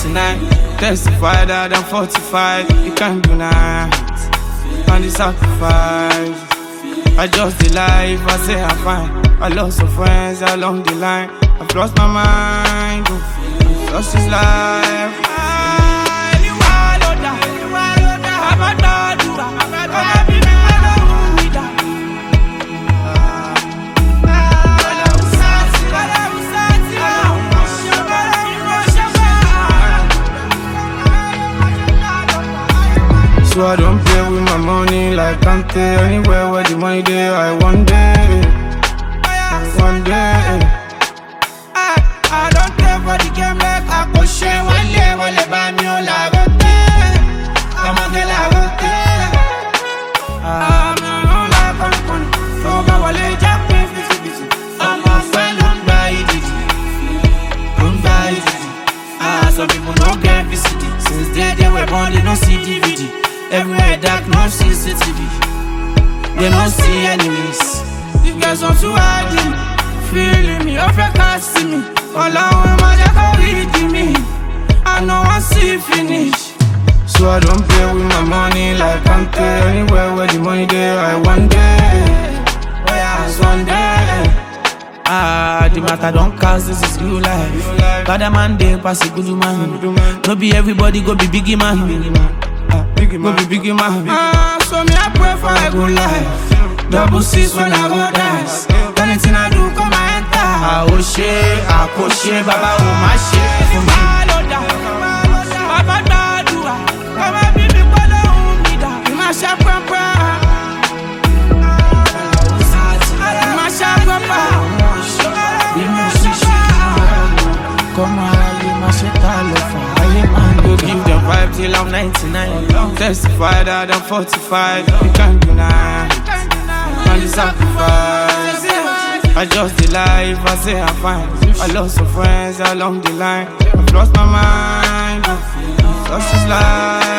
99. Testify that I'm 45. You can't do that. And the sacrifice. I just the life, I say I'm fine. I lost some friends along the line. I've lost my mind. I've lost this life. So I don't play with my money like Kante. Anywhere where the money there, I one day. One day. I don't care for the game like I push it. One day, buy me all I got there. I'm a girl I got there. I'm not like I'm funny. So I will let you pay 50-50. I'm a friend, don't buy it. Don't buy it. Some people don't get VCD. Since they were born, they don't see DVD. Everywhere dark, no CCTV. They don't see enemies. These guys want to hide me, feeling me, off your car see me. All I want my jacket reading me. I know I see finish. So I don't play with my money like Kante. Anywhere where the money there, I one day. One day. The matter don't cause this is real life. Bad man they pass a good man. No be everybody go be biggie man. Go be biggie man. So me I pray for a good life. Double six when I go dance. Anything I do come and enter. I push it, Baba oh my shit for me. Baba do Baba be me pala umida. My shop papa. My shop papa. Come on, my shit all over. Go give them vibe till I'm 99. Testify that I'm 45. You can't deny. And the sacrifice. I just the life, I say I'm fine. I lost some friends along the line. I've lost my mind. I've lost this life.